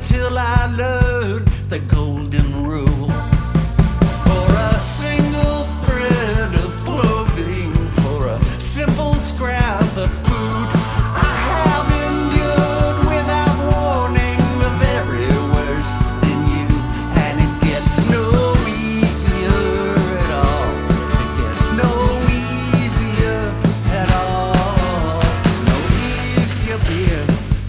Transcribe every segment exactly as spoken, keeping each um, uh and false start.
until I learned the golden rule. For a single thread of clothing, for a simple scrap of food, I have endured without warning the very worst in you. And it gets no easier at all. It gets no easier at all. No easier being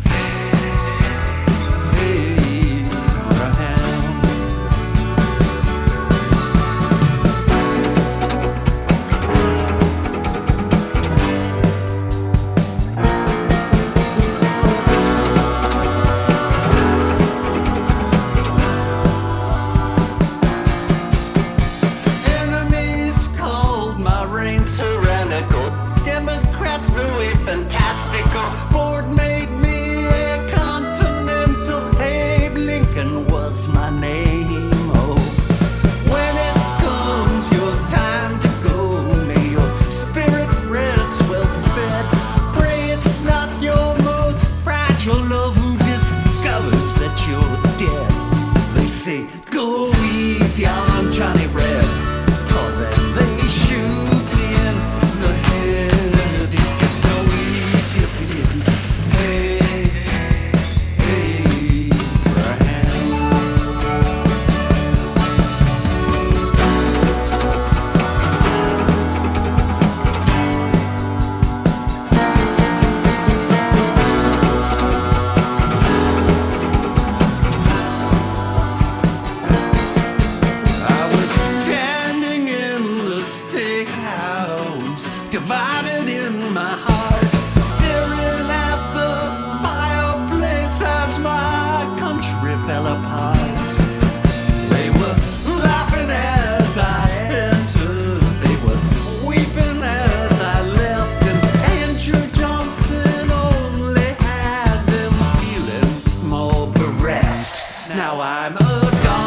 tyrannical, Democrats muy fantastical. Ford made me a continental, Abe Lincoln was my name. Oh, when it comes your time to go, may your spirit rest well fed. Pray it's not your most fragile love who discovers that you're dead. They say, go easy on Johnny Red, or then they shoot in the head. It gets no easier being hey, hey, Abraham. I was standing in the steakhouse, divided in my heart, staring at the fireplace as my country fell apart. They were laughing as I entered, they were weeping as I left, and Andrew Johnson only had them feeling more bereft. Now I'm a dog.